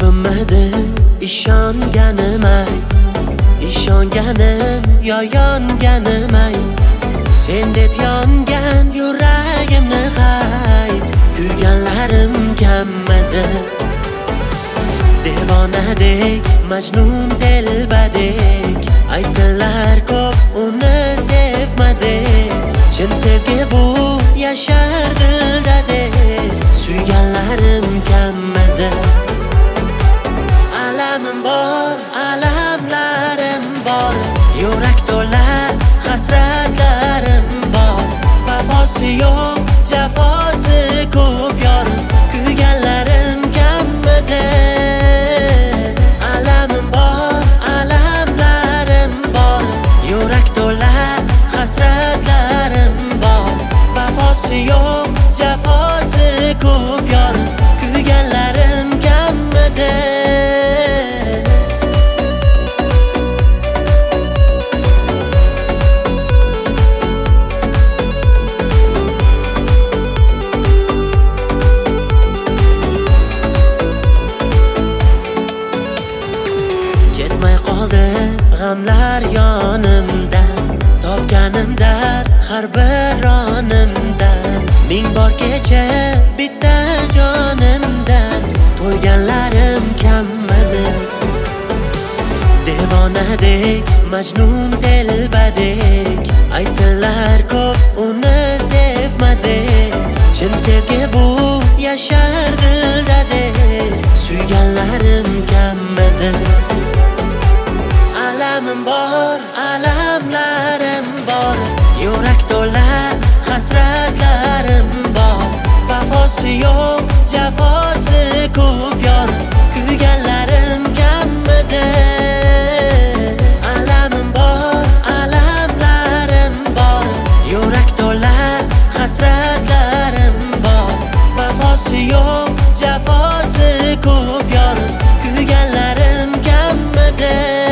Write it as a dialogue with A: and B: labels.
A: ishonmadi ishonganim ay, ishonganim yo yonganim ay, sen deb yongan yuragimni qayt, kuyganlarim kammadi. Devonadek, Majnun telbadek, aytdilar ko'p uni sevmadik. Chin sevgi bu yashar dilda dek, suyganlarim kammadi. Alamim bor, alamlarim bor, yurak to'la hasratlarim bor. Vafosi yo'q, jafosi ko'p yor, kuyganlarim kammidi. Alamim bor, alamlarim bor, yurak to'la hasratlarim bor. Vafosi yo'q, jafosi ko'p yor, kuyganlarim kammidi. Ketmay qoldi g'amlar yonimdan, topganim dard har bir onimdan. Ming bor kecha bitta jonimdan, to'yganlarim kammidi. Devonadek, Majnun telbadek, aytdilar ko'p uni sevmadik. Chin sevgi bu yashar dilda dek, suyganlarim kammidi. Alamim bor, alamlarim bor, yurak to'la hasratlarim bor. Vafosi yo'q, jafosi ko'p yor, kuyganlarim kammidi. Alamim bor, alamlarim bor, yurak to'la hasratlarim bor. Vafosi yo'q, jafosi ko'p yor, kuyganlarim kammidi.